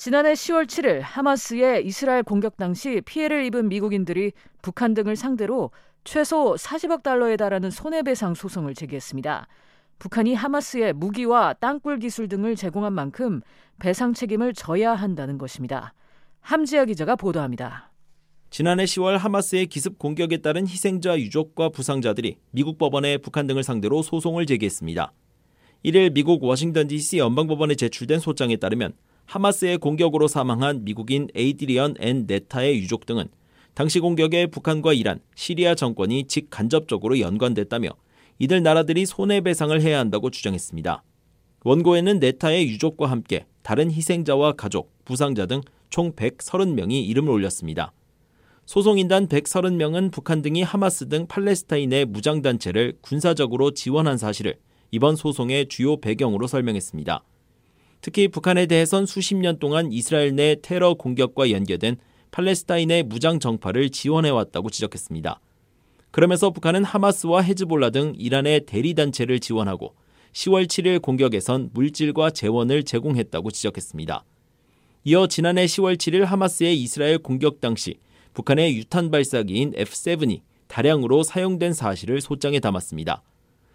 지난해 10월 7일 하마스의 이스라엘 공격 당시 피해를 입은 미국인들이 북한 등을 상대로 최소 40억 달러에 달하는 손해배상 소송을 제기했습니다. 북한이 하마스에 무기와 땅굴 기술 등을 제공한 만큼 배상 책임을 져야 한다는 것입니다. 함지아 기자가 보도합니다. 지난해 10월 하마스의 기습 공격에 따른 희생자 유족과 부상자들이 미국 법원에 북한 등을 상대로 소송을 제기했습니다. 1일 미국 워싱턴 DC 연방법원에 제출된 소장에 따르면 하마스의 공격으로 사망한 미국인 에이드리언 앤 네타의 유족 등은 당시 공격에 북한과 이란, 시리아 정권이 직간접적으로 연관됐다며 이들 나라들이 손해배상을 해야 한다고 주장했습니다. 원고에는 네타의 유족과 함께 다른 희생자와 가족, 부상자 등 총 130명이 이름을 올렸습니다. 소송인단 130명은 북한 등이 하마스 등 팔레스타인의 무장단체를 군사적으로 지원한 사실을 이번 소송의 주요 배경으로 설명했습니다. 특히 북한에 대해선 수십 년 동안 이스라엘 내 테러 공격과 연계된 팔레스타인의 무장 정파를 지원해왔다고 지적했습니다. 그러면서 북한은 하마스와 헤즈볼라 등 이란의 대리단체를 지원하고 10월 7일 공격에선 물질과 재원을 제공했다고 지적했습니다. 이어 지난해 10월 7일 하마스의 이스라엘 공격 당시 북한의 유탄 발사기인 F-7이 다량으로 사용된 사실을 소장에 담았습니다.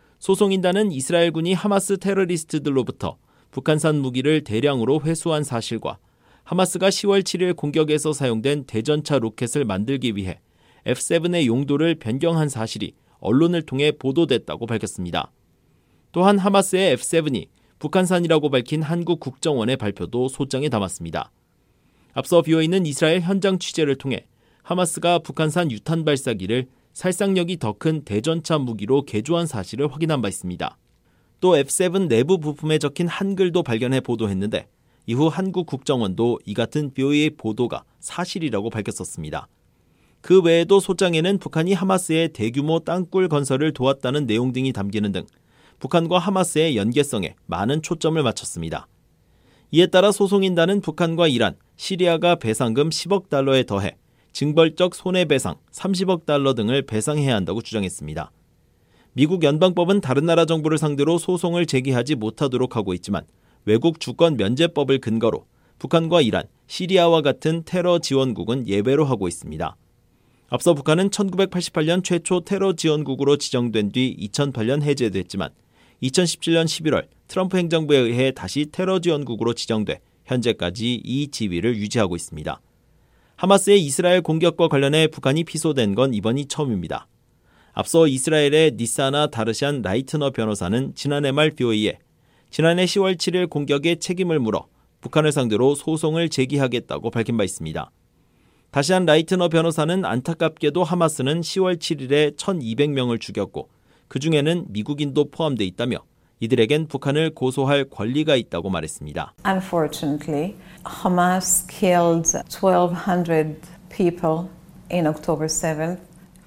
소송인단은 이스라엘군이 하마스 테러리스트들로부터 북한산 무기를 대량으로 회수한 사실과 하마스가 10월 7일 공격에서 사용된 대전차 로켓을 만들기 위해 F-7의 용도를 변경한 사실이 언론을 통해 보도됐다고 밝혔습니다. 또한 하마스의 F-7이 북한산이라고 밝힌 한국 국정원의 발표도 소장에 담았습니다. 앞서 BOA는 이스라엘 현장 취재를 통해 하마스가 북한산 유탄 발사기를 살상력이 더 큰 대전차 무기로 개조한 사실을 확인한 바 있습니다. 또 F-7 내부 부품에 적힌 한글도 발견해 보도했는데 이후 한국 국정원도 이 같은 BOA의 보도가 사실이라고 밝혔었습니다. 그 외에도 소장에는 북한이 하마스의 대규모 땅굴 건설을 도왔다는 내용 등이 담기는 등 북한과 하마스의 연계성에 많은 초점을 맞췄습니다. 이에 따라 소송인단은 북한과 이란, 시리아가 배상금 10억 달러에 더해 징벌적 손해배상 30억 달러 등을 배상해야 한다고 주장했습니다. 미국 연방법은 다른 나라 정부를 상대로 소송을 제기하지 못하도록 하고 있지만 외국 주권 면제법을 근거로 북한과 이란, 시리아와 같은 테러 지원국은 예외로 하고 있습니다. 앞서 북한은 1988년 최초 테러 지원국으로 지정된 뒤 2008년 해제됐지만 2017년 11월 트럼프 행정부에 의해 다시 테러 지원국으로 지정돼 현재까지 이 지위를 유지하고 있습니다. 하마스의 이스라엘 공격과 관련해 북한이 피소된 건 이번이 처음입니다. 앞서 이스라엘의 니사나 다르샨 라이트너 변호사는 지난해 말 BOA에 지난해 10월 7일 공격의 책임을 물어 북한을 상대로 소송을 제기하겠다고 밝힌 바 있습니다. 다시한 라이트너 변호사는 안타깝게도 하마스는 10월 7일에 1,200명을 죽였고 그중에는 미국인도 포함돼 있다며 이들에겐 북한을 고소할 권리가 있다고 말했습니다. Unfortunately, Hamas killed 1,200 people in October 7th.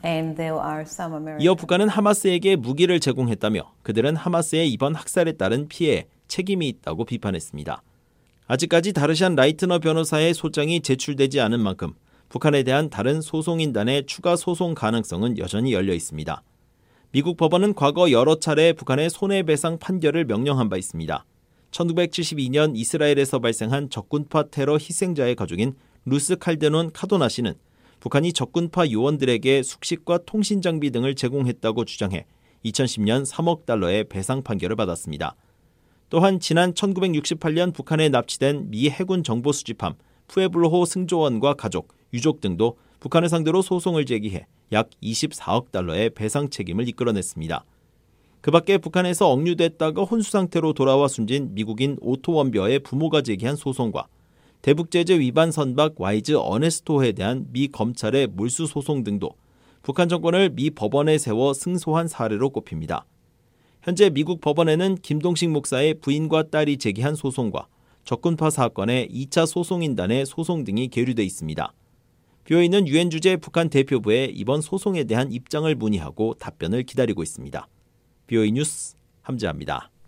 이어 북한은 하마스에게 무기를 제공했다며 그들은 하마스의 이번 학살에 따른 피해에 책임이 있다고 비판했습니다. 아직까지 다르샨 라이트너 변호사의 소장이 제출되지 않은 만큼 북한에 대한 다른 소송인단의 추가 소송 가능성은 여전히 열려 있습니다. 미국 법원은 과거 여러 차례 북한의 손해배상 판결을 명령한 바 있습니다. 1972년 이스라엘에서 발생한 적군파 테러 희생자의 가족인 루스 칼데논 카도나 씨는 북한이 적군파 요원들에게 숙식과 통신 장비 등을 제공했다고 주장해 2010년 3억 달러의 배상 판결을 받았습니다. 또한 지난 1968년 북한에 납치된 미 해군 정보 수집함 푸에블로 승조원과 가족, 유족 등도 북한을 상대로 소송을 제기해 약 24억 달러의 배상 책임을 이끌어냈습니다. 그 밖에 북한에서 억류됐다가 혼수 상태로 돌아와 숨진 미국인 오토 원벼의 부모가 제기한 소송과 대북제재 위반 선박 와이즈 어네스토에 대한 미 검찰의 몰수 소송 등도 북한 정권을 미 법원에 세워 승소한 사례로 꼽힙니다. 현재 미국 법원에는 김동식 목사의 부인과 딸이 제기한 소송과 적군파 사건의 2차 소송인단의 소송 등이 계류돼 있습니다. BOA는 유엔 주재 북한 대표부에 이번 소송에 대한 입장을 문의하고 답변을 기다리고 있습니다. BOA 뉴스 함재하입니다.